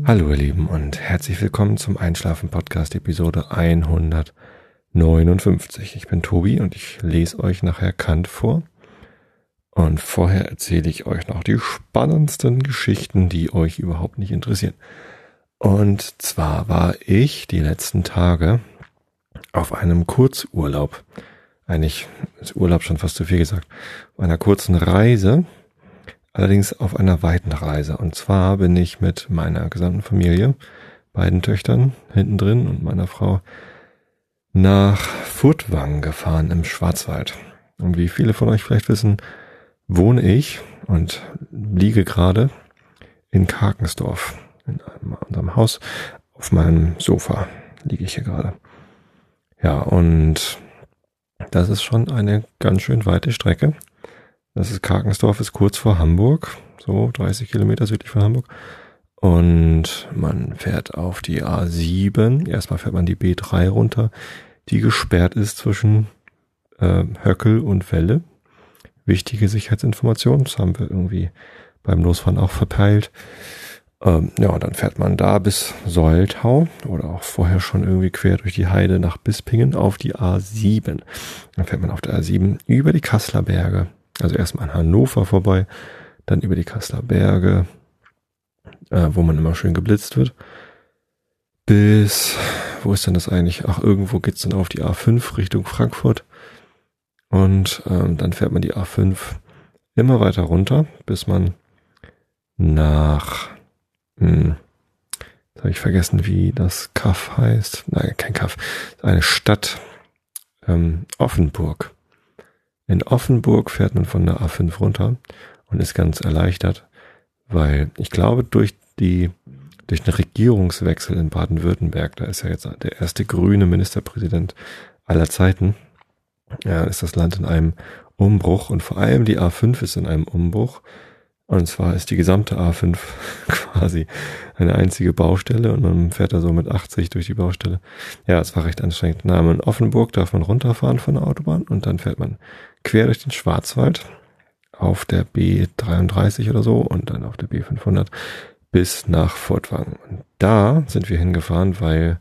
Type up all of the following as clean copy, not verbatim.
Hallo ihr Lieben und herzlich willkommen zum Einschlafen-Podcast Episode 159. Ich bin Tobi und ich lese euch nachher Kant vor. Und vorher erzähle ich euch noch die spannendsten Geschichten, die euch überhaupt nicht interessieren. Und zwar war ich die letzten Tage auf einem Kurzurlaub. Eigentlich ist Urlaub schon fast zu viel gesagt. Auf einer kurzen Reise. Allerdings auf einer weiten Reise. Und zwar bin ich mit meiner gesamten Familie, beiden Töchtern hinten drin und meiner Frau, nach Furtwangen gefahren im Schwarzwald. Und wie viele von euch vielleicht wissen, wohne ich und liege gerade in Karkensdorf. In unserem Haus auf meinem Sofa liege ich hier gerade. Ja, und das ist schon eine ganz schön weite Strecke. Karkensdorf ist kurz vor Hamburg, so 30 Kilometer südlich von Hamburg. Und man fährt auf die A7. Erstmal fährt man die B3 runter, die gesperrt ist zwischen Höckel und Welle. Wichtige Sicherheitsinformation, das haben wir irgendwie beim Losfahren auch verpeilt. Und dann fährt man da bis Soltau oder auch vorher schon irgendwie quer durch die Heide nach Bispingen auf die A7. Dann fährt man auf der A7 über die Kasseler Berge. Also erstmal an Hannover vorbei, dann über die Kasseler Berge, wo man immer schön geblitzt wird, bis, wo ist denn das eigentlich? Ach, irgendwo geht's dann auf die A5 Richtung Frankfurt und dann fährt man die A5 immer weiter runter, bis man nach, jetzt habe ich vergessen, wie das Kaff heißt. Nein, kein Kaff, eine Stadt, Offenburg. In Offenburg fährt man von der A5 runter und ist ganz erleichtert, weil ich glaube, durch den Regierungswechsel in Baden-Württemberg, da ist ja jetzt der erste grüne Ministerpräsident aller Zeiten, ja, ist das Land in einem Umbruch und vor allem die A5 ist in einem Umbruch. Und zwar ist die gesamte A5 quasi eine einzige Baustelle und man fährt da so mit 80 durch die Baustelle. Ja, es war recht anstrengend. In Offenburg darf man runterfahren von der Autobahn und dann fährt man quer durch den Schwarzwald auf der B33 oder so und dann auf der B500 bis nach Furtwangen. Und da sind wir hingefahren, weil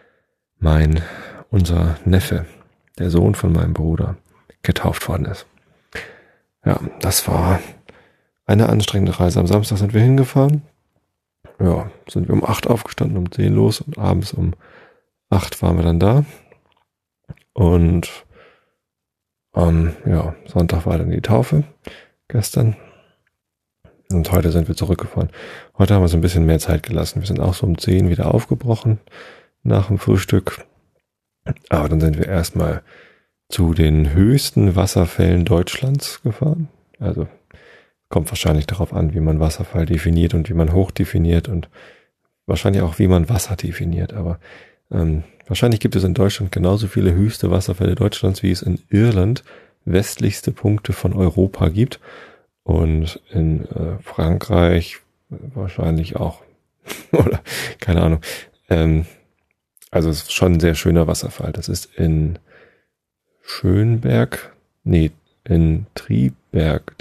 unser Neffe, der Sohn von meinem Bruder, getauft worden ist. Ja, das war eine anstrengende Reise. Am Samstag sind wir hingefahren. Ja, sind wir um 8 aufgestanden, um 10 los und abends um 8 waren wir dann da. Und Sonntag war dann die Taufe, gestern. Und heute sind wir zurückgefahren. Heute haben wir so ein bisschen mehr Zeit gelassen. Wir sind auch so um 10 wieder aufgebrochen nach dem Frühstück. Aber dann sind wir erstmal zu den höchsten Wasserfällen Deutschlands gefahren. Also kommt wahrscheinlich darauf an, wie man Wasserfall definiert und wie man hoch definiert und wahrscheinlich auch, wie man Wasser definiert. Aber wahrscheinlich gibt es in Deutschland genauso viele höchste Wasserfälle Deutschlands, wie es in Irland westlichste Punkte von Europa gibt. Und in Frankreich wahrscheinlich auch. Oder keine Ahnung. Also es ist schon ein sehr schöner Wasserfall. Das ist in in Triberg.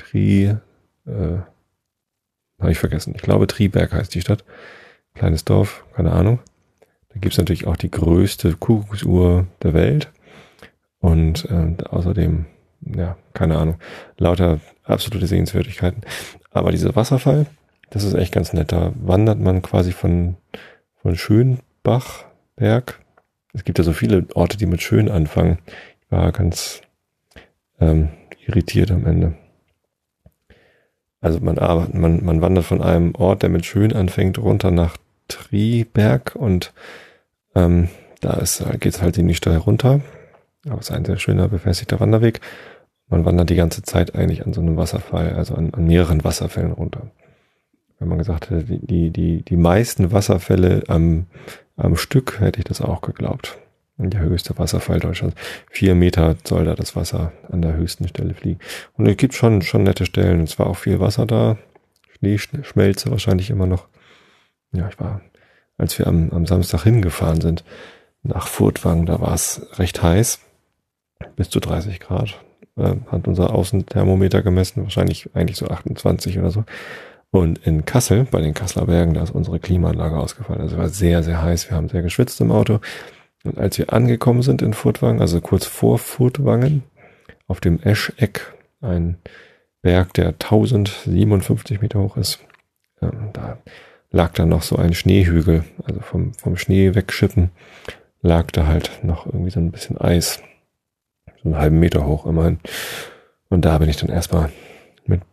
Habe ich vergessen. Ich glaube, Triberg heißt die Stadt. Kleines Dorf, keine Ahnung. Da gibt es natürlich auch die größte Kuckucksuhr der Welt. Und außerdem, ja, keine Ahnung, lauter absolute Sehenswürdigkeiten. Aber dieser Wasserfall, das ist echt ganz nett. Da wandert man quasi von Schönbachberg. Es gibt ja so viele Orte, die mit Schön anfangen. Ich war ganz irritiert am Ende. Also man wandert von einem Ort, der mit Schön anfängt, runter nach Triberg und da geht es halt ziemlich steil runter. Aber es ist ein sehr schöner, befestigter Wanderweg. Man wandert die ganze Zeit eigentlich an so einem Wasserfall, also an mehreren Wasserfällen runter. Wenn man gesagt hätte, die meisten Wasserfälle am Stück, hätte ich das auch geglaubt. Der höchste Wasserfall Deutschlands. 4 Meter soll da das Wasser an der höchsten Stelle fliegen. Und es gibt schon nette Stellen. Es war auch viel Wasser da. Schneeschmelze wahrscheinlich immer noch. Ja, als wir am Samstag hingefahren sind nach Furtwangen, da war es recht heiß. Bis zu 30 Grad. Hat unser Außenthermometer gemessen. Wahrscheinlich eigentlich so 28 oder so. Und in Kassel, bei den Kasseler Bergen, da ist unsere Klimaanlage ausgefallen. Also es war sehr, sehr heiß. Wir haben sehr geschwitzt im Auto. Und als wir angekommen sind in Furtwangen, also kurz vor Furtwangen, auf dem Escheck, ein Berg, der 1057 Meter hoch ist, da lag dann noch so ein Schneehügel. Also vom Schnee wegschippen lag da halt noch irgendwie so ein bisschen Eis. So einen halben Meter hoch immerhin. Und da bin ich dann erstmal mit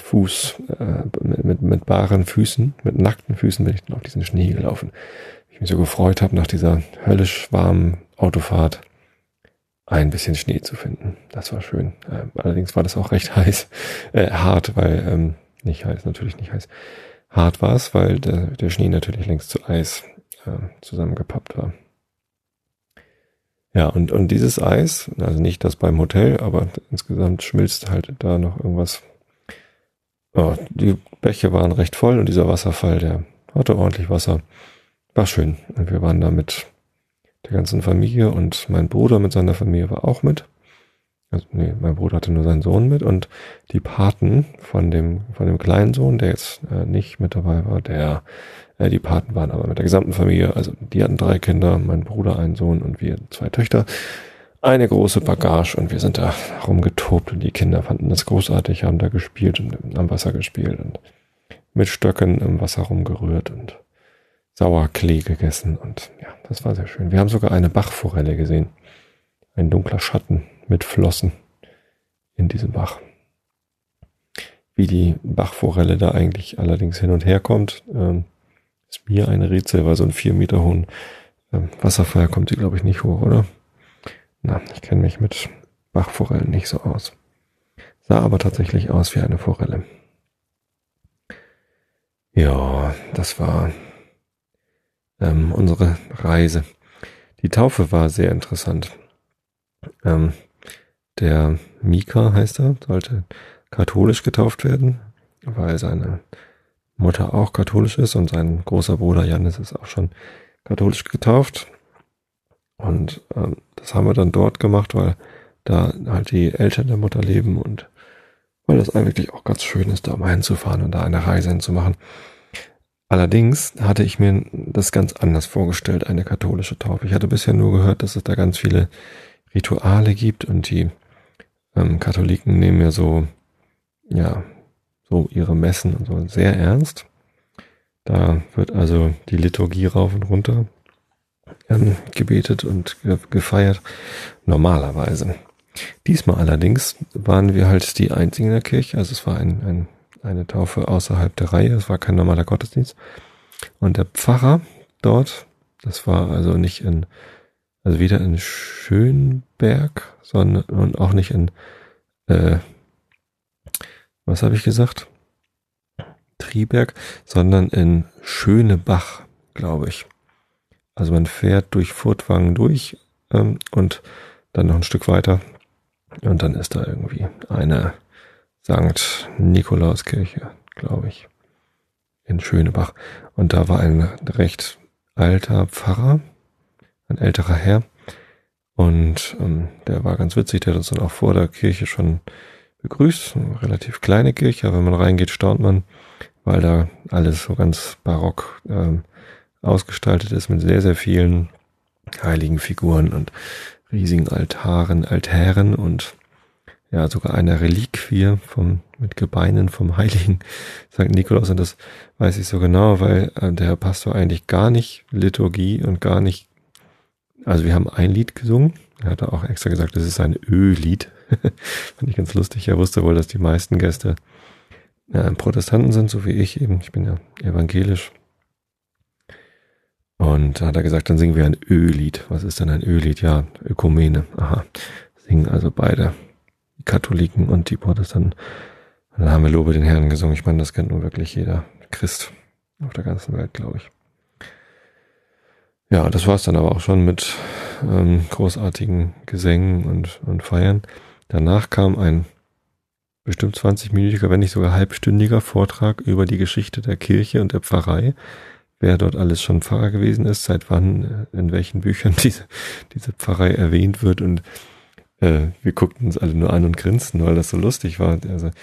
mit baren Füßen, mit nackten Füßen bin ich dann auf diesen Schnee gelaufen. Ich mich so gefreut habe, nach dieser höllisch warmen Autofahrt ein bisschen Schnee zu finden. Das war schön. Allerdings war das auch recht hart, weil, nicht heiß, natürlich nicht heiß. Hart war es, weil der Schnee natürlich längst zu Eis zusammengepappt war. Ja, und dieses Eis, also nicht das beim Hotel, aber insgesamt schmilzt halt da noch irgendwas. Oh, die Bäche waren recht voll und dieser Wasserfall, der hatte ordentlich Wasser. War schön. Und wir waren da mit der ganzen Familie und mein Bruder mit seiner Familie war auch mit. Also, nee, mein Bruder hatte nur seinen Sohn mit und die Paten von dem kleinen Sohn, der jetzt nicht mit dabei war, die Paten waren aber mit der gesamten Familie, also die hatten 3 Kinder, mein Bruder einen Sohn und wir 2 Töchter, eine große Bagage und wir sind da rumgetobt und die Kinder fanden das großartig, haben da gespielt und am Wasser gespielt und mit Stöcken im Wasser rumgerührt und Sauerklee gegessen und ja, das war sehr schön. Wir haben sogar eine Bachforelle gesehen, ein dunkler Schatten mit Flossen in diesem Bach. Wie die Bachforelle da eigentlich allerdings hin und her kommt, ist mir ein Rätsel, weil so ein 4 Meter hohen Wasserfall kommt sie, glaube ich, nicht hoch, oder? Na, ich kenne mich mit Bachforellen nicht so aus. Sah aber tatsächlich aus wie eine Forelle. Ja, das war unsere Reise. Die Taufe war sehr interessant. Der Mika heißt er, sollte katholisch getauft werden, weil seine Mutter auch katholisch ist und sein großer Bruder Janis ist auch schon katholisch getauft. Und das haben wir dann dort gemacht, weil da halt die Eltern der Mutter leben und weil das eigentlich auch ganz schön ist, da mal hinzufahren und da eine Reise hinzumachen. Allerdings hatte ich mir das ganz anders vorgestellt, eine katholische Taufe. Ich hatte bisher nur gehört, dass es da ganz viele Rituale gibt und die Katholiken nehmen ja so ihre Messen und so sehr ernst. Da wird also die Liturgie rauf und runter gebetet und gefeiert, normalerweise. Diesmal allerdings waren wir halt die Einzigen in der Kirche, also es war eine Taufe außerhalb der Reihe, es war kein normaler Gottesdienst. Und der Pfarrer dort, das war also weder in Schönberg, sondern und auch nicht in was habe ich gesagt? Triberg, sondern in Schönebach, glaube ich. Also man fährt durch Furtwangen durch und dann noch ein Stück weiter und dann ist da irgendwie eine St. Nikolauskirche, glaube ich, in Schönebach. Und da war ein recht alter Pfarrer, ein älterer Herr und der war ganz witzig, der hat uns dann auch vor der Kirche schon begrüßt. Eine relativ kleine Kirche, aber wenn man reingeht, staunt man, weil da alles so ganz barock ausgestaltet ist mit sehr, sehr vielen heiligen Figuren und riesigen Altären und ja, sogar einer Reliquie mit Gebeinen vom heiligen St. Nikolaus. Und das weiß ich so genau, weil der Herr Pastor eigentlich gar nicht Liturgie und gar nicht, also wir haben ein Lied gesungen. Er hatte auch extra gesagt, das ist ein Öllied. Fand ich ganz lustig. Er wusste wohl, dass die meisten Gäste Protestanten sind, so wie ich eben. Ich bin ja evangelisch. Und da hat er gesagt, dann singen wir ein Öllied. Was ist denn ein Öllied? Ja, Ökumene. Aha. Singen also beide, die Katholiken und die Protestanten. Und dann haben wir Lobe den Herrn gesungen. Ich meine, das kennt nun wirklich jeder Christ auf der ganzen Welt, glaube ich. Ja, das war es dann aber auch schon mit großartigen Gesängen und Feiern. Danach kam ein bestimmt 20-minütiger, wenn nicht sogar halbstündiger Vortrag über die Geschichte der Kirche und der Pfarrei. Wer dort alles schon Pfarrer gewesen ist, seit wann, in welchen Büchern diese Pfarrei erwähnt wird. Und wir guckten uns alle nur an und grinsten, weil das so lustig war. Also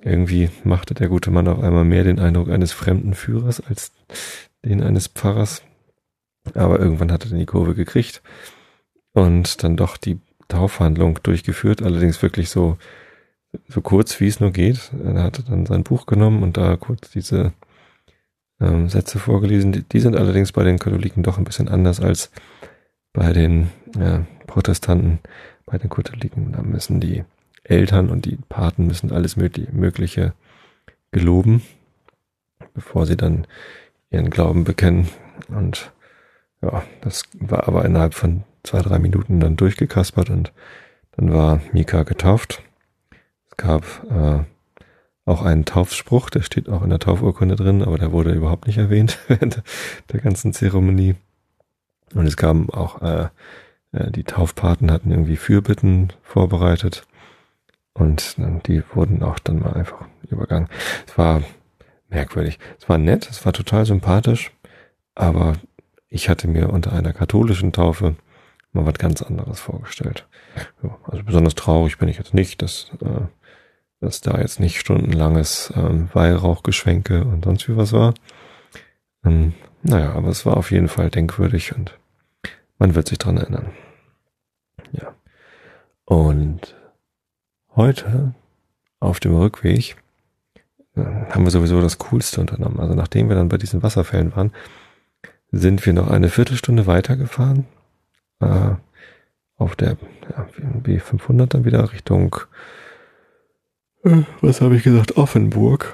irgendwie machte der gute Mann auf einmal mehr den Eindruck eines fremden Führers als den eines Pfarrers. Aber irgendwann hat er die Kurve gekriegt und dann doch die Taufhandlung durchgeführt, allerdings wirklich so kurz, wie es nur geht. Er hatte dann sein Buch genommen und da kurz diese Sätze vorgelesen. Die sind allerdings bei den Katholiken doch ein bisschen anders als bei den Protestanten. Bei den Katholiken, da müssen die Eltern und die Paten müssen alles Mögliche geloben, bevor sie dann ihren Glauben bekennen. Und ja, das war aber innerhalb von 2-3 Minuten dann durchgekaspert und dann war Mika getauft. Es gab auch einen Taufspruch, der steht auch in der Taufurkunde drin, aber der wurde überhaupt nicht erwähnt während der ganzen Zeremonie. Und es gab auch, die Taufpaten hatten irgendwie Fürbitten vorbereitet und die wurden auch dann mal einfach übergangen. Es war merkwürdig. Es war nett, es war total sympathisch, aber ich hatte mir unter einer katholischen Taufe mal was ganz anderes vorgestellt. Ja, also besonders traurig bin ich jetzt nicht, dass da jetzt nicht stundenlanges Weihrauchgeschwenke und sonst wie was war. Naja, aber es war auf jeden Fall denkwürdig und man wird sich dran erinnern. Ja. Und heute auf dem Rückweg haben wir sowieso das Coolste unternommen. Also nachdem wir dann bei diesen Wasserfällen waren, sind wir noch eine Viertelstunde weitergefahren. Auf der B500 dann wieder Richtung, was habe ich gesagt, Offenburg.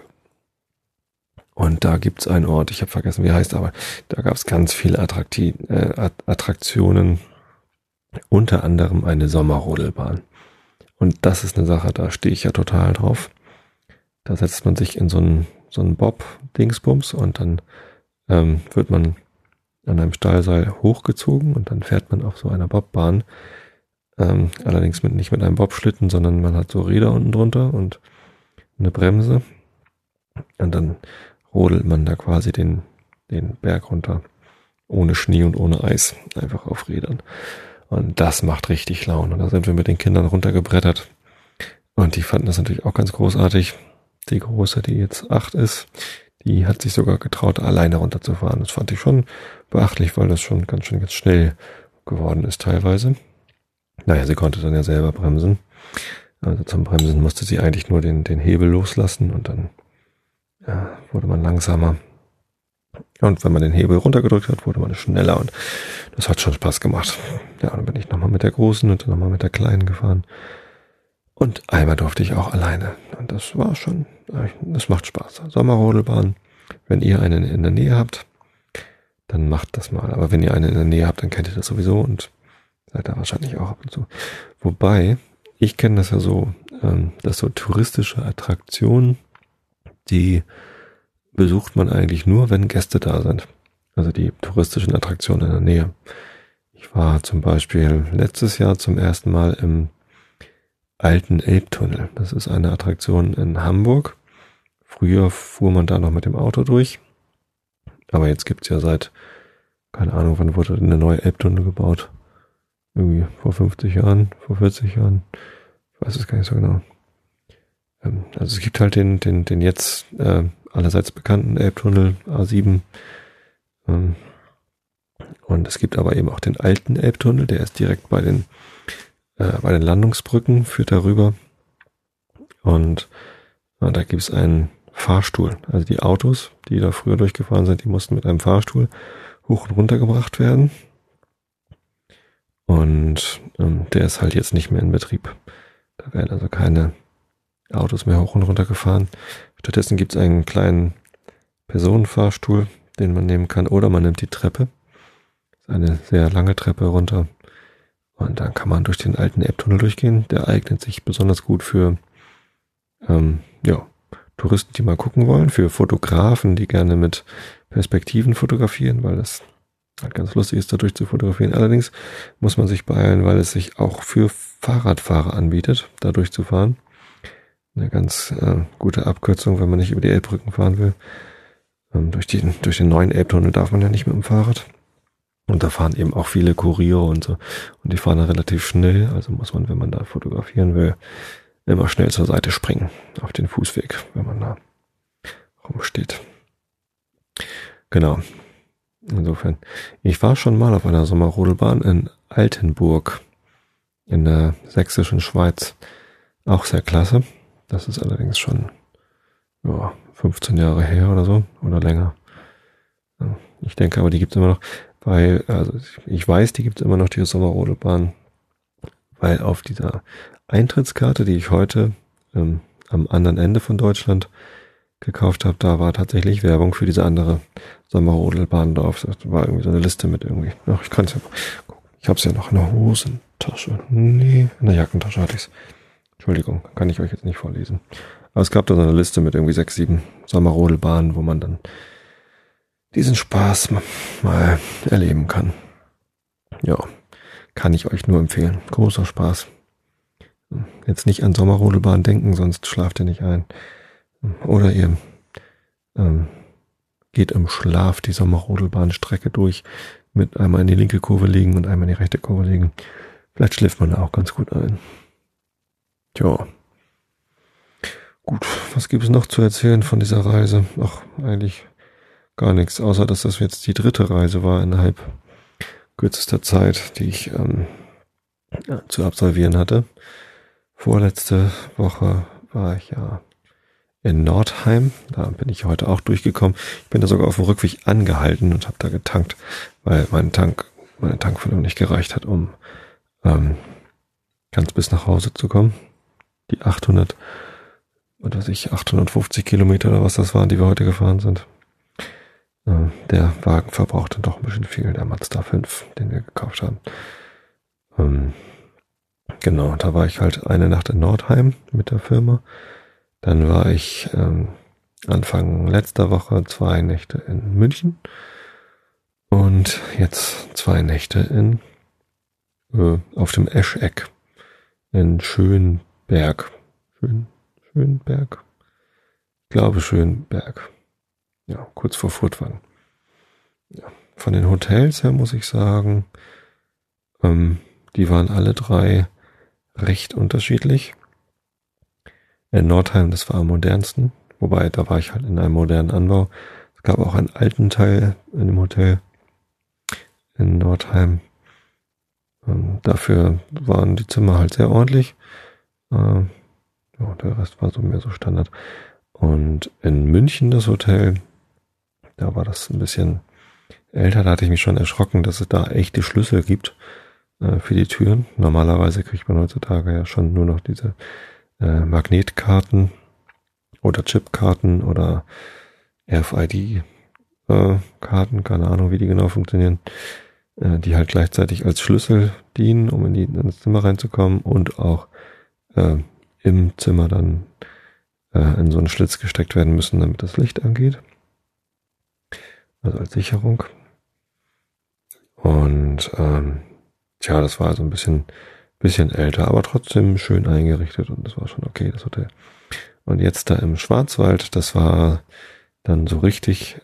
Und da gibt's einen Ort, ich habe vergessen, wie er heißt, aber da gab's ganz viele Attraktionen, unter anderem eine Sommerrodelbahn. Und das ist eine Sache, da stehe ich ja total drauf. Da setzt man sich in so einen Bob-Dingsbums und dann wird man an einem Stahlseil hochgezogen und dann fährt man auf so einer Bobbahn. Allerdings nicht mit einem Bobschlitten, sondern man hat so Räder unten drunter und eine Bremse. Und dann rodelt man da quasi den Berg runter. Ohne Schnee und ohne Eis. Einfach auf Rädern. Und das macht richtig Laune. Und da sind wir mit den Kindern runtergebrettert. Und die fanden das natürlich auch ganz großartig. Die Große, die jetzt 8 ist, die hat sich sogar getraut, alleine runterzufahren. Das fand ich schon beachtlich, weil das schon ganz schön jetzt schnell geworden ist teilweise. Naja, sie konnte dann ja selber bremsen. Also zum Bremsen musste sie eigentlich nur den Hebel loslassen und dann wurde man langsamer. Und wenn man den Hebel runtergedrückt hat, wurde man schneller und das hat schon Spaß gemacht. Ja, dann bin ich nochmal mit der Großen und dann nochmal mit der Kleinen gefahren. Und einmal durfte ich auch alleine. Und das war schon, das macht Spaß. Sommerrodelbahn, wenn ihr eine in der Nähe habt, dann macht das mal. Aber wenn ihr eine in der Nähe habt, dann kennt ihr das sowieso und seid da wahrscheinlich auch ab und zu. Wobei, ich kenne das ja so, dass so touristische Attraktionen, die besucht man eigentlich nur, wenn Gäste da sind. Also die touristischen Attraktionen in der Nähe. Ich war zum Beispiel letztes Jahr zum ersten Mal im alten Elbtunnel. Das ist eine Attraktion in Hamburg. Früher fuhr man da noch mit dem Auto durch. Aber jetzt gibt's ja seit, keine Ahnung, wann wurde eine neue Elbtunnel gebaut? Irgendwie vor 50 Jahren, vor 40 Jahren. Ich weiß es gar nicht so genau. Also es gibt halt den jetzt allerseits bekannten Elbtunnel A7. Und es gibt aber eben auch den alten Elbtunnel, der ist direkt bei den Landungsbrücken, führt darüber. Und da gibt es einen Fahrstuhl. Also die Autos, die da früher durchgefahren sind, die mussten mit einem Fahrstuhl hoch und runter gebracht werden. Und der ist halt jetzt nicht mehr in Betrieb. Da werden also keine Autos mehr hoch und runter gefahren. Stattdessen gibt es einen kleinen Personenfahrstuhl, den man nehmen kann. Oder man nimmt die Treppe. Das ist eine sehr lange Treppe runter. Und dann kann man durch den alten Elbtunnel durchgehen. Der eignet sich besonders gut für Touristen, die mal gucken wollen. Für Fotografen, die gerne mit Perspektiven fotografieren, weil das halt ganz lustig ist, dadurch zu fotografieren. Allerdings muss man sich beeilen, weil es sich auch für Fahrradfahrer anbietet, da durchzufahren. Eine ganz gute Abkürzung, wenn man nicht über die Elbbrücken fahren will. Durch den neuen Elbtunnel darf man ja nicht mit dem Fahrrad. Und da fahren eben auch viele Kuriere und so. Und die fahren da relativ schnell. Also muss man, wenn man da fotografieren will, immer schnell zur Seite springen auf den Fußweg, wenn man da rumsteht. Genau. Insofern. Ich war schon mal auf einer Sommerrodelbahn in Altenburg in der sächsischen Schweiz. Auch sehr klasse. Das ist allerdings schon 15 Jahre her oder so oder länger. Ich denke aber, die gibt es immer noch, weil, also ich weiß, die gibt es immer noch, die Sommerrodelbahn, weil auf dieser Eintrittskarte, die ich heute am anderen Ende von Deutschland gekauft habe, da war tatsächlich Werbung für diese andere Sommerrodelbahn drauf. Das war irgendwie so eine Liste mit irgendwie. Ach, ich kann es ja gucken. Ich habe es ja noch in der Hosentasche. Nee, in der Jackentasche hatte ich es. Entschuldigung, kann ich euch jetzt nicht vorlesen. Aber es gab da so eine Liste mit irgendwie 6, 7 Sommerrodelbahnen, wo man dann diesen Spaß mal erleben kann. Ja, kann ich euch nur empfehlen. Großer Spaß. Jetzt nicht an Sommerrodelbahn denken, sonst schlaft ihr nicht ein. Oder ihr geht im Schlaf die Sommerrodelbahnstrecke durch, mit einmal in die linke Kurve liegen und einmal in die rechte Kurve liegen. Vielleicht schläft man da auch ganz gut ein. Tja. Gut, was gibt es noch zu erzählen von dieser Reise? Ach, eigentlich gar nichts, außer dass das jetzt die 3. Reise war innerhalb kürzester Zeit, die ich zu absolvieren hatte. Vorletzte Woche war ich ja in Nordheim. Da bin ich heute auch durchgekommen. Ich bin da sogar auf dem Rückweg angehalten und habe da getankt, weil meine Tankfüllung nicht gereicht hat, um ganz bis nach Hause zu kommen. Die 850 Kilometer oder was das waren, die wir heute gefahren sind. Der Wagen verbrauchte doch ein bisschen viel, der Mazda 5, den wir gekauft haben. Genau, da war ich halt eine Nacht in Nordheim mit der Firma. Dann war ich Anfang letzter Woche 2 Nächte in München und jetzt 2 Nächte auf dem Escheck in Schönberg. Schönberg? Ich glaube Schönberg. Ja, kurz vor Furtwangen. Ja, von den Hotels her muss ich sagen, die waren alle 3 recht unterschiedlich. In Nordheim, das war am modernsten, wobei da war ich halt in einem modernen Anbau. Es gab auch einen alten Teil in dem Hotel in Nordheim. Dafür waren die Zimmer halt sehr ordentlich. Ja, der Rest war so mehr so Standard. Und in München das Hotel, da war das ein bisschen älter. Da hatte ich mich schon erschrocken, dass es da echte Schlüssel gibt für die Türen. Normalerweise kriegt man heutzutage ja schon nur noch diese Magnetkarten oder Chipkarten oder RFID-Karten, keine Ahnung, wie die genau funktionieren, die halt gleichzeitig als Schlüssel dienen, um ins Zimmer reinzukommen und auch im Zimmer dann in so einen Schlitz gesteckt werden müssen, damit das Licht angeht. Also als Sicherung. Und das war also ein bisschen älter, aber trotzdem schön eingerichtet und das war schon okay, das Hotel. Und jetzt da im Schwarzwald, das war dann so richtig,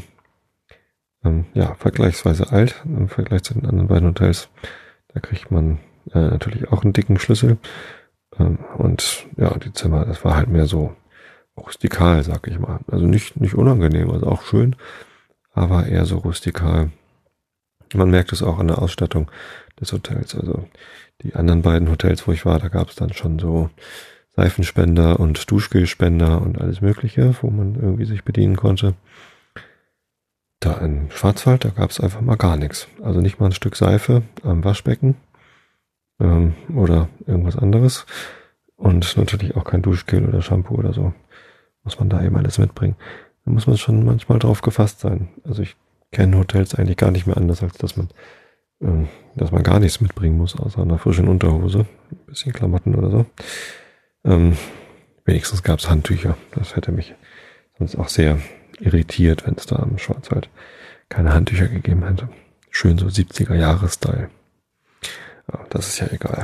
vergleichsweise alt im Vergleich zu den anderen beiden Hotels. Da kriegt man natürlich auch einen dicken Schlüssel. Und ja, die Zimmer, das war halt mehr so rustikal, sag ich mal. Also nicht unangenehm, also auch schön, aber eher so rustikal. Man merkt es auch an der Ausstattung des Hotels. Also die anderen beiden Hotels, wo ich war, da gab es dann schon so Seifenspender und Duschgelspender und alles Mögliche, wo man irgendwie sich bedienen konnte. Da in Schwarzwald, da gab es einfach mal gar nichts. Also nicht mal ein Stück Seife am Waschbecken oder irgendwas anderes. Und natürlich auch kein Duschgel oder Shampoo oder so. Muss man da eben alles mitbringen. Da muss man schon manchmal drauf gefasst sein. Also ich kenne Hotels eigentlich gar nicht mehr anders, als dass man gar nichts mitbringen muss, außer einer frischen Unterhose, ein bisschen Klamotten oder so. Wenigstens gab es Handtücher. Das hätte mich sonst auch sehr irritiert, wenn es da am Schwarzwald keine Handtücher gegeben hätte. Schön so 70er-Jahres-Style. Ja, das ist ja egal.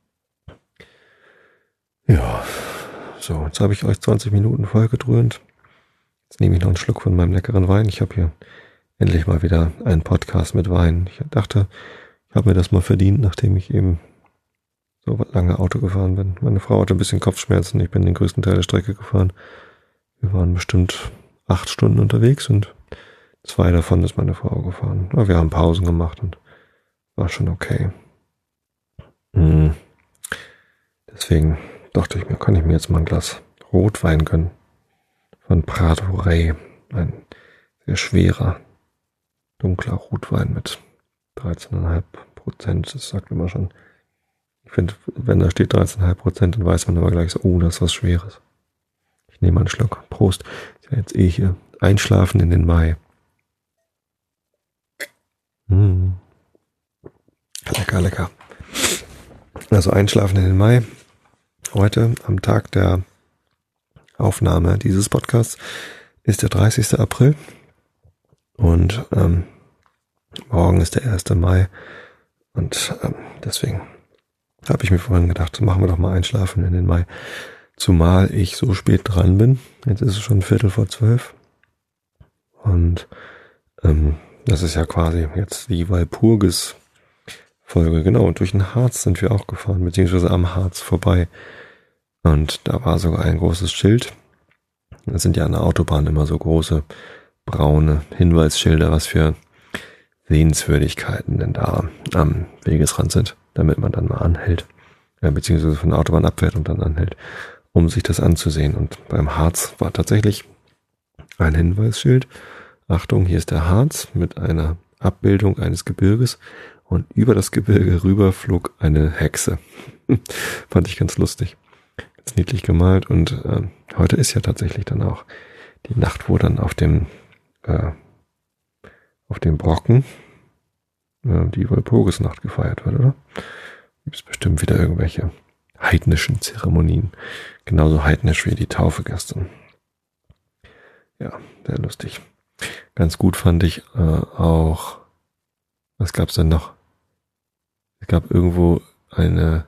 Ja, so, jetzt habe ich euch 20 Minuten vollgedröhnt. Jetzt nehme ich noch einen Schluck von meinem leckeren Wein. Ich habe hier endlich mal wieder einen Podcast mit Wein. Ich dachte, ich habe mir das mal verdient, nachdem ich eben so lange Auto gefahren bin. Meine Frau hatte ein bisschen Kopfschmerzen, ich bin den größten Teil der Strecke gefahren. Wir waren bestimmt 8 Stunden unterwegs und 2 davon ist meine Frau gefahren. Aber wir haben Pausen gemacht und war schon okay. Deswegen dachte ich mir, kann ich mir jetzt mal ein Glas Rotwein gönnen. Von Prado Rey. Ein sehr schwerer, dunkler Rotwein mit 13,5%. Das sagt immer schon. Ich finde, wenn da steht 13,5%, dann weiß man immer gleich so, oh, das ist was Schweres. Ich nehme einen Schluck. Prost. Ist ja jetzt hier. Einschlafen in den Mai. Lecker, lecker. Also Einschlafen in den Mai. Heute, am Tag der Aufnahme dieses Podcasts, ist der 30. April. Und morgen ist der 1. Mai. Und deswegen habe ich mir vorhin gedacht, machen wir doch mal Einschlafen in den Mai. Zumal ich so spät dran bin. Jetzt ist es schon 11:45. Und das ist ja quasi jetzt die Walpurgis-Folge. Genau, und durch den Harz sind wir auch gefahren, beziehungsweise am Harz vorbei. Und da war sogar ein großes Schild. Das sind ja an der Autobahn immer so große braune Hinweisschilder, was für Sehenswürdigkeiten denn da am Wegesrand sind, damit man dann mal anhält, beziehungsweise von der Autobahn abfährt und dann anhält, um sich das anzusehen. Und beim Harz war tatsächlich ein Hinweisschild. Achtung, hier ist der Harz mit einer Abbildung eines Gebirges und über das Gebirge rüber flog eine Hexe. Fand ich ganz lustig. Ganz niedlich gemalt und heute ist ja tatsächlich dann auch die Nacht, wo dann auf dem Brocken die Walpurgisnacht gefeiert wird, oder? Gibt es bestimmt wieder irgendwelche heidnischen Zeremonien. Genauso heidnisch wie die Taufe gestern. Ja, sehr lustig. Ganz gut fand ich auch, was gab's denn noch? Es gab irgendwo eine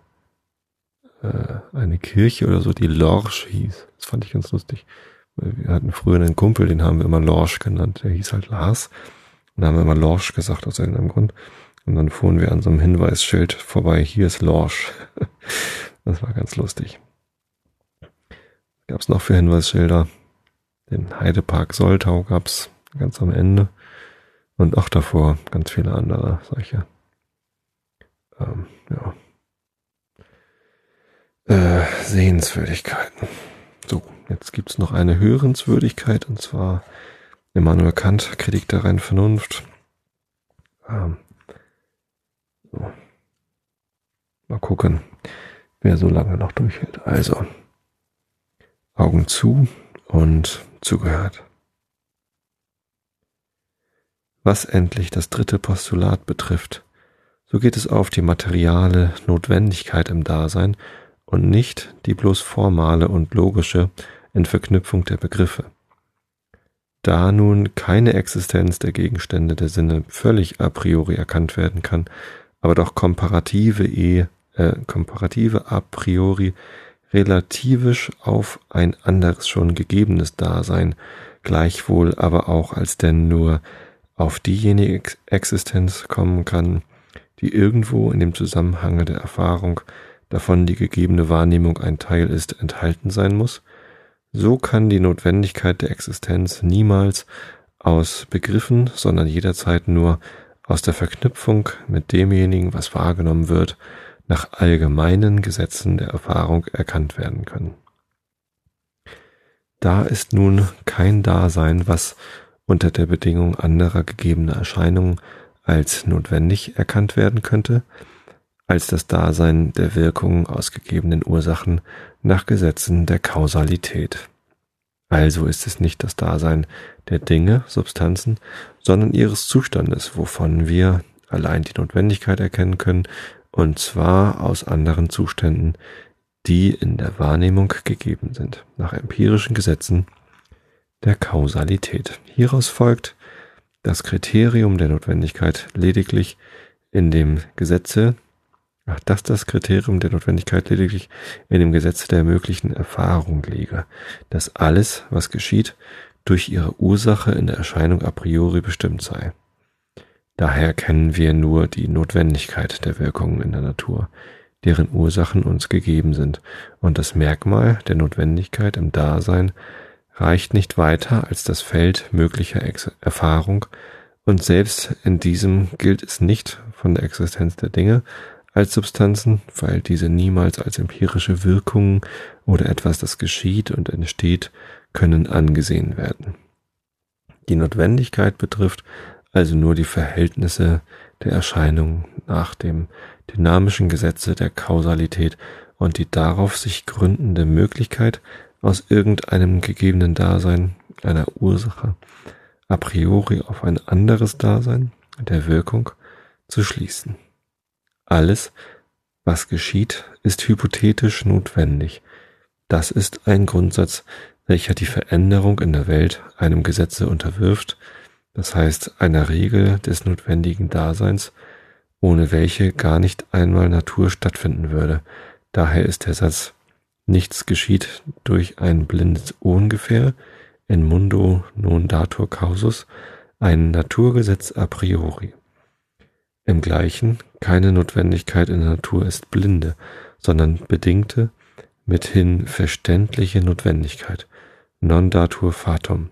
Kirche oder so, die Lorsch hieß. Das fand ich ganz lustig. Wir hatten früher einen Kumpel, den haben wir immer Lorsch genannt. Der hieß halt Lars. Und da haben wir immer Lorsch gesagt aus irgendeinem Grund. Und dann fuhren wir an so einem Hinweisschild vorbei. Hier ist Lorsch. Das war ganz lustig. Was gab's noch für Hinweisschilder? Den Heidepark Soltau gab's ganz am Ende. Und auch davor ganz viele andere solche. Sehenswürdigkeiten. So, jetzt gibt's noch eine Hörenswürdigkeit, und zwar Immanuel Kant, Kritik der reinen Vernunft. So. Mal gucken, wer so lange noch durchhält. Also, Augen zu und zugehört. Was endlich das 3. Postulat betrifft, so geht es auf die materiale Notwendigkeit im Dasein und nicht die bloß formale und logische in Verknüpfung der Begriffe. Da nun keine Existenz der Gegenstände der Sinne völlig a priori erkannt werden kann, aber doch komparative a priori relativisch auf ein anderes schon gegebenes Dasein, gleichwohl aber auch als denn nur auf diejenige Existenz kommen kann, die irgendwo in dem Zusammenhange der Erfahrung, davon die gegebene Wahrnehmung ein Teil ist, enthalten sein muss, so kann die Notwendigkeit der Existenz niemals aus Begriffen, sondern jederzeit nur aus der Verknüpfung mit demjenigen, was wahrgenommen wird, nach allgemeinen Gesetzen der Erfahrung erkannt werden können. Da ist nun kein Dasein, was unter der Bedingung anderer gegebener Erscheinungen als notwendig erkannt werden könnte, als das Dasein der Wirkungen aus gegebenen Ursachen nach Gesetzen der Kausalität. Also ist es nicht das Dasein der Dinge, Substanzen, sondern ihres Zustandes, wovon wir allein die Notwendigkeit erkennen können, und zwar aus anderen Zuständen, die in der Wahrnehmung gegeben sind, nach empirischen Gesetzen der Kausalität. Hieraus folgt, das Kriterium der Notwendigkeit lediglich in dem Gesetze, dass das Kriterium der Notwendigkeit lediglich in dem Gesetze der möglichen Erfahrung liege, dass alles, was geschieht, durch ihre Ursache in der Erscheinung a priori bestimmt sei. Daher kennen wir nur die Notwendigkeit der Wirkungen in der Natur, deren Ursachen uns gegeben sind. Und das Merkmal der Notwendigkeit im Dasein reicht nicht weiter als das Feld möglicher Erfahrung, und selbst in diesem gilt es nicht von der Existenz der Dinge als Substanzen, weil diese niemals als empirische Wirkungen oder etwas, das geschieht und entsteht, können angesehen werden. Die Notwendigkeit betrifft also nur die Verhältnisse der Erscheinungen nach dem dynamischen Gesetze der Kausalität und die darauf sich gründende Möglichkeit, aus irgendeinem gegebenen Dasein, einer Ursache, a priori auf ein anderes Dasein der Wirkung zu schließen. Alles, was geschieht, ist hypothetisch notwendig. Das ist ein Grundsatz, welcher die Veränderung in der Welt einem Gesetze unterwirft, das heißt einer Regel des notwendigen Daseins, ohne welche gar nicht einmal Natur stattfinden würde. Daher ist der Satz nichts geschieht durch ein blindes Ungefähr, in mundo non datur causus, ein Naturgesetz a priori. Im Gleichen, keine Notwendigkeit in der Natur ist blinde, sondern bedingte, mithin verständliche Notwendigkeit, non datur fatum.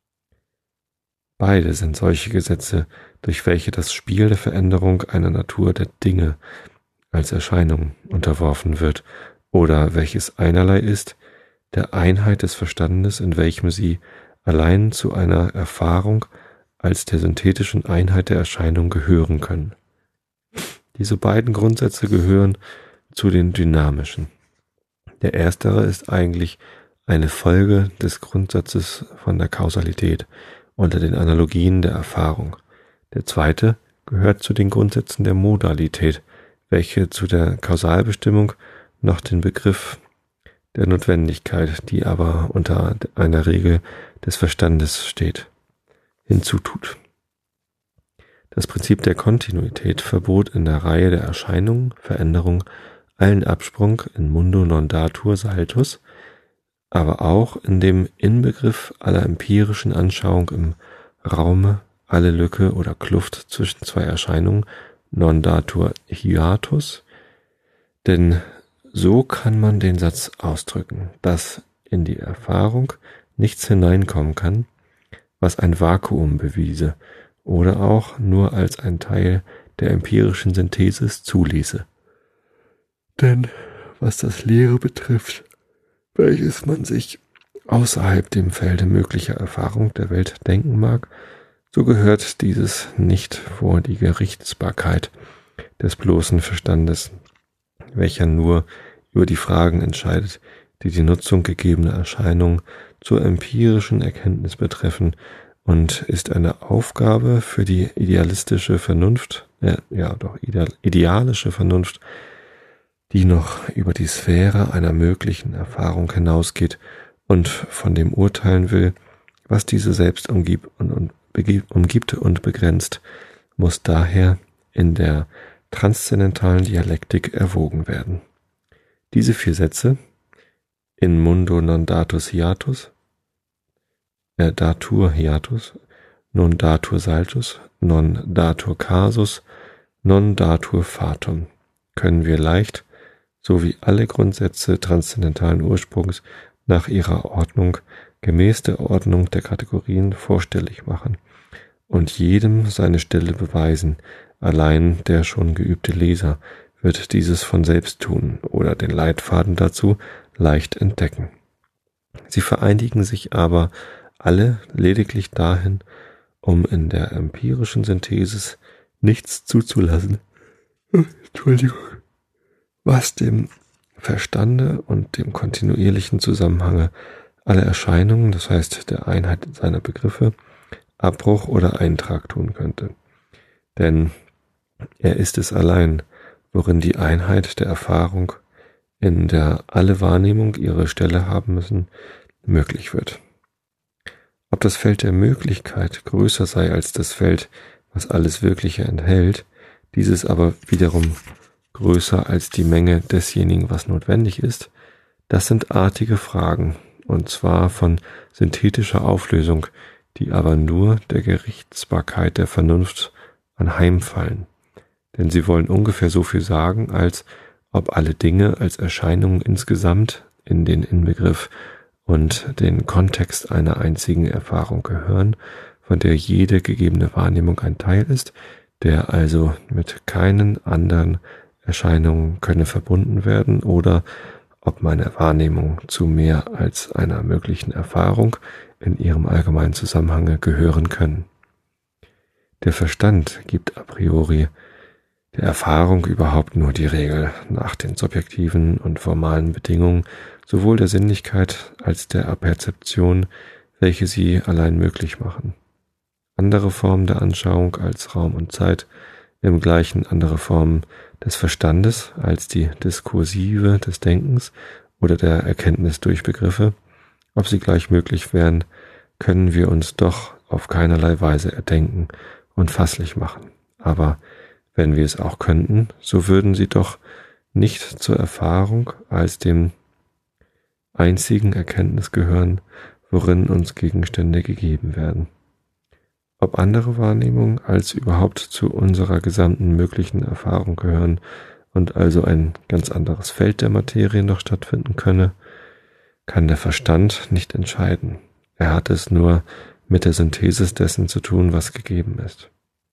Beide sind solche Gesetze, durch welche das Spiel der Veränderung einer Natur der Dinge als Erscheinung unterworfen wird, oder welches einerlei ist, der Einheit des Verstandes, in welchem sie allein zu einer Erfahrung als der synthetischen Einheit der Erscheinung gehören können. Diese beiden Grundsätze gehören zu den dynamischen. Der erstere ist eigentlich eine Folge des Grundsatzes von der Kausalität unter den Analogien der Erfahrung. Der zweite gehört zu den Grundsätzen der Modalität, welche zu der Kausalbestimmung noch den Begriff der Notwendigkeit, die aber unter einer Regel des Verstandes steht, hinzutut. Das Prinzip der Kontinuität verbot in der Reihe der Erscheinungen, Veränderung, allen Absprung in mundo non datur saltus, aber auch in dem Inbegriff aller empirischen Anschauung im Raume alle Lücke oder Kluft zwischen zwei Erscheinungen non datur hiatus, denn so kann man den Satz ausdrücken, dass in die Erfahrung nichts hineinkommen kann, was ein Vakuum bewiese oder auch nur als ein Teil der empirischen Synthesis zuließe. Denn was das Leere betrifft, welches man sich außerhalb dem Felde möglicher Erfahrung der Welt denken mag, so gehört dieses nicht vor die Gerichtsbarkeit des bloßen Verstandes, welcher nur über die Fragen entscheidet, die die Nutzung gegebener Erscheinungen zur empirischen Erkenntnis betreffen, und ist eine Aufgabe für die idealistische Vernunft, idealische Vernunft, die noch über die Sphäre einer möglichen Erfahrung hinausgeht und von dem urteilen will, was diese selbst umgibt und begrenzt, muss daher in der transzendentalen Dialektik erwogen werden. Diese 4 Sätze, in mundo non datur hiatus, non datur saltus, non datur casus, non datur fatum, können wir leicht, so wie alle Grundsätze transzendentalen Ursprungs, nach ihrer Ordnung, gemäß der Ordnung der Kategorien vorstellig machen und jedem seine Stelle beweisen. Allein der schon geübte Leser wird dieses von selbst tun oder den Leitfaden dazu leicht entdecken. Sie vereinigen sich aber alle lediglich dahin, um in der empirischen Synthesis nichts zuzulassen, was dem Verstande und dem kontinuierlichen Zusammenhange aller Erscheinungen, das heißt der Einheit seiner Begriffe, Abbruch oder Eintrag tun könnte. Denn er ist es allein, worin die Einheit der Erfahrung, in der alle Wahrnehmung ihre Stelle haben müssen, möglich wird. Ob das Feld der Möglichkeit größer sei als das Feld, was alles Wirkliche enthält, dieses aber wiederum größer als die Menge desjenigen, was notwendig ist, das sind artige Fragen, und zwar von synthetischer Auflösung, die aber nur der Gerichtsbarkeit der Vernunft anheimfallen. Denn sie wollen ungefähr so viel sagen, als ob alle Dinge als Erscheinungen insgesamt in den Inbegriff und den Kontext einer einzigen Erfahrung gehören, von der jede gegebene Wahrnehmung ein Teil ist, der also mit keinen anderen Erscheinungen könne verbunden werden, oder ob meine Wahrnehmung zu mehr als einer möglichen Erfahrung in ihrem allgemeinen Zusammenhange gehören können. Der Verstand gibt a priori der Erfahrung überhaupt nur die Regel nach den subjektiven und formalen Bedingungen sowohl der Sinnlichkeit als der Perzeption, welche sie allein möglich machen. Andere Formen der Anschauung als Raum und Zeit, im Gleichen andere Formen des Verstandes als die Diskursive des Denkens oder der Erkenntnis durch Begriffe, ob sie gleich möglich wären, können wir uns doch auf keinerlei Weise erdenken und fasslich machen. Aber wenn wir es auch könnten, so würden sie doch nicht zur Erfahrung als dem einzigen Erkenntnis gehören, worin uns Gegenstände gegeben werden. Ob andere Wahrnehmungen als überhaupt zu unserer gesamten möglichen Erfahrung gehören und also ein ganz anderes Feld der Materie noch stattfinden könne, kann der Verstand nicht entscheiden. Er hat es nur mit der Synthesis dessen zu tun, was gegeben ist.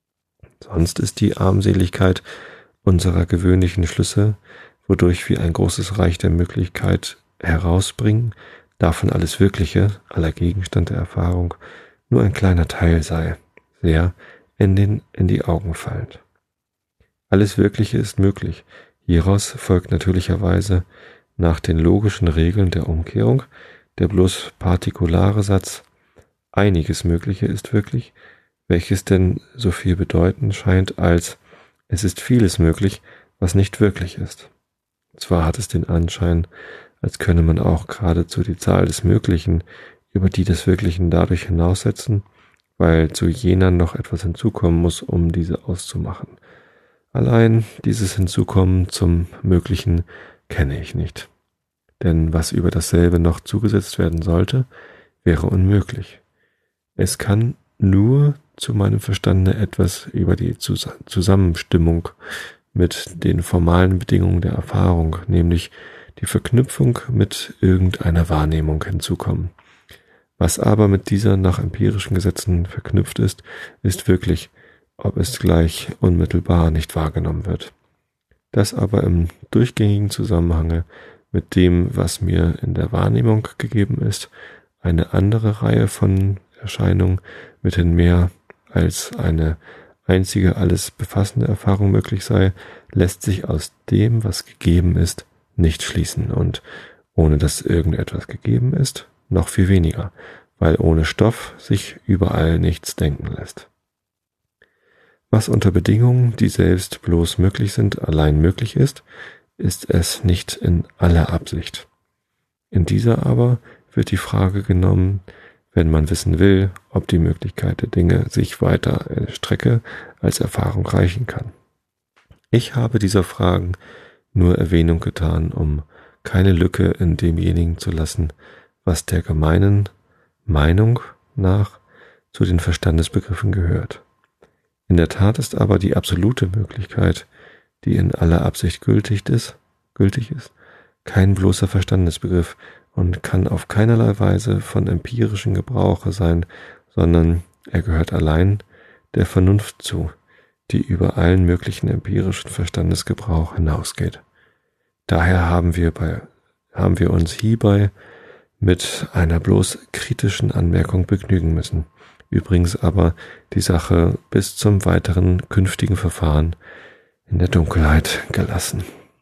Sonst ist die Armseligkeit unserer gewöhnlichen Schlüsse, wodurch wir ein großes Reich der Möglichkeit herausbringen, davon alles Wirkliche, aller Gegenstand der Erfahrung, nur ein kleiner Teil sei, sehr in die Augen fallend. Alles Wirkliche ist möglich. Hieraus folgt natürlicherweise nach den logischen Regeln der Umkehrung der bloß partikulare Satz: Einiges Mögliche ist wirklich, welches denn so viel bedeuten scheint als es ist vieles möglich, was nicht wirklich ist. Zwar hat es den Anschein, als könne man auch geradezu die Zahl des Möglichen über die des Wirklichen dadurch hinaussetzen, weil zu jener noch etwas hinzukommen muss, um diese auszumachen. Allein dieses Hinzukommen zum Möglichen kenne ich nicht. Denn was über dasselbe noch zugesetzt werden sollte, wäre unmöglich. Es kann nur zu meinem Verstande etwas über die Zusammenstimmung mit den formalen Bedingungen der Erfahrung, nämlich die Verknüpfung mit irgendeiner Wahrnehmung hinzukommen. Was aber mit dieser nach empirischen Gesetzen verknüpft ist, ist wirklich, ob es gleich unmittelbar nicht wahrgenommen wird. Das aber im durchgängigen Zusammenhange mit dem, was mir in der Wahrnehmung gegeben ist, eine andere Reihe von Erscheinungen mithin mehr als eine einzige alles befassende Erfahrung möglich sei, lässt sich aus dem, was gegeben ist, nicht schließen, und ohne dass irgendetwas gegeben ist, noch viel weniger, weil ohne Stoff sich überall nichts denken lässt. Was unter Bedingungen, die selbst bloß möglich sind, allein möglich ist, ist es nicht in aller Absicht. In dieser aber wird die Frage genommen, wenn man wissen will, ob die Möglichkeit der Dinge sich weiter erstrecke, als Erfahrung reichen kann. Ich habe dieser Fragen nur Erwähnung getan, um keine Lücke in demjenigen zu lassen, was der gemeinen Meinung nach zu den Verstandesbegriffen gehört. In der Tat ist aber die absolute Möglichkeit, die in aller Absicht gültig ist, kein bloßer Verstandesbegriff und kann auf keinerlei Weise von empirischem Gebrauche sein, sondern er gehört allein der Vernunft zu, die über allen möglichen empirischen Verstandesgebrauch hinausgeht. Daher haben wir uns hierbei mit einer bloß kritischen Anmerkung begnügen müssen, übrigens aber die Sache bis zum weiteren künftigen Verfahren in der Dunkelheit gelassen.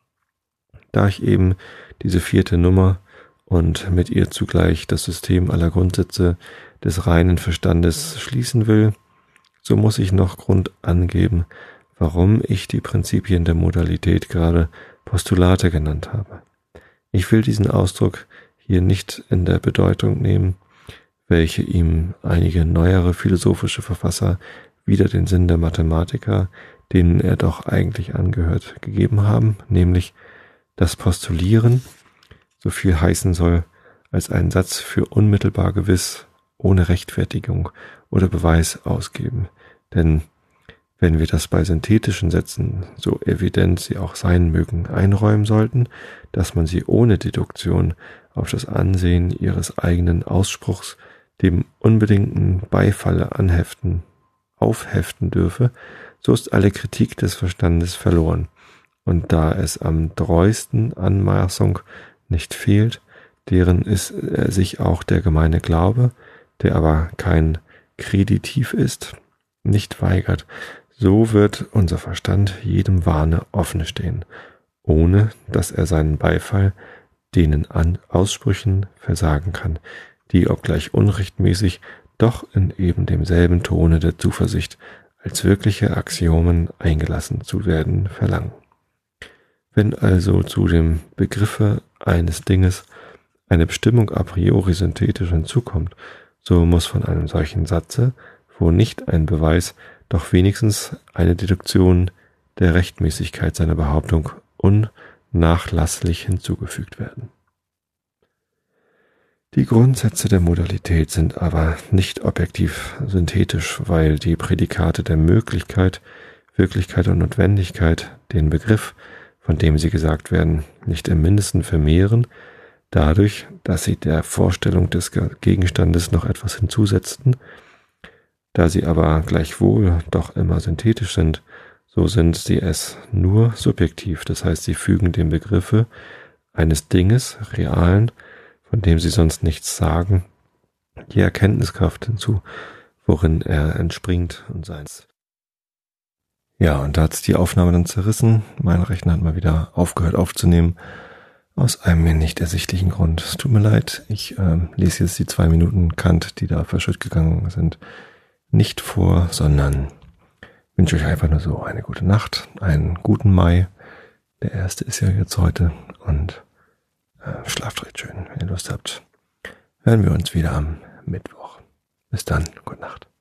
Da ich eben diese 4. Nummer und mit ihr zugleich das System aller Grundsätze des reinen Verstandes schließen will, so muss ich noch Grund angeben, warum ich die Prinzipien der Modalität gerade Postulate genannt habe. Ich will diesen Ausdruck hier nicht in der Bedeutung nehmen, welche ihm einige neuere philosophische Verfasser wider den Sinn der Mathematiker, denen er doch eigentlich angehört, gegeben haben, nämlich das Postulieren so viel heißen soll, als einen Satz für unmittelbar gewiss, ohne Rechtfertigung oder Beweis ausgeben. Denn Wenn wir das bei synthetischen Sätzen, so evident sie auch sein mögen, einräumen sollten, dass man sie ohne Deduktion auf das Ansehen ihres eigenen Ausspruchs dem unbedingten Beifalle aufheften dürfe, so ist alle Kritik des Verstandes verloren. Und da es am treuesten Anmaßung nicht fehlt, deren ist sich auch der gemeine Glaube, der aber kein Kreditiv ist, nicht weigert, so wird unser Verstand jedem Wahne offen stehen, ohne dass er seinen Beifall denen Aussprüchen versagen kann, die, obgleich unrechtmäßig, doch in eben demselben Tone der Zuversicht als wirkliche Axiomen eingelassen zu werden verlangen. Wenn also zu dem Begriffe eines Dinges eine Bestimmung a priori synthetisch hinzukommt, so muss von einem solchen Satze, wo nicht ein Beweis, doch wenigstens eine Deduktion der Rechtmäßigkeit seiner Behauptung unnachlasslich hinzugefügt werden. Die Grundsätze der Modalität sind aber nicht objektiv synthetisch, weil die Prädikate der Möglichkeit, Wirklichkeit und Notwendigkeit den Begriff, von dem sie gesagt werden, nicht im Mindesten vermehren, dadurch, dass sie der Vorstellung des Gegenstandes noch etwas hinzusetzten. Da sie aber gleichwohl doch immer synthetisch sind, so sind sie es nur subjektiv, das heißt, sie fügen dem Begriffe eines Dinges, realen, von dem sie sonst nichts sagen, die Erkenntniskraft hinzu, worin er entspringt und seins. Ja, und da hat's die Aufnahme dann zerrissen. Mein Rechner hat mal wieder aufgehört aufzunehmen, aus einem mir nicht ersichtlichen Grund. Es tut mir leid, ich lese jetzt die 2 Minuten Kant, die da verschütt gegangen sind, nicht vor, sondern wünsche euch einfach nur so eine gute Nacht, einen guten Mai. Der erste ist ja jetzt heute und schlaft recht schön, wenn ihr Lust habt. Hören wir uns wieder am Mittwoch. Bis dann, gute Nacht.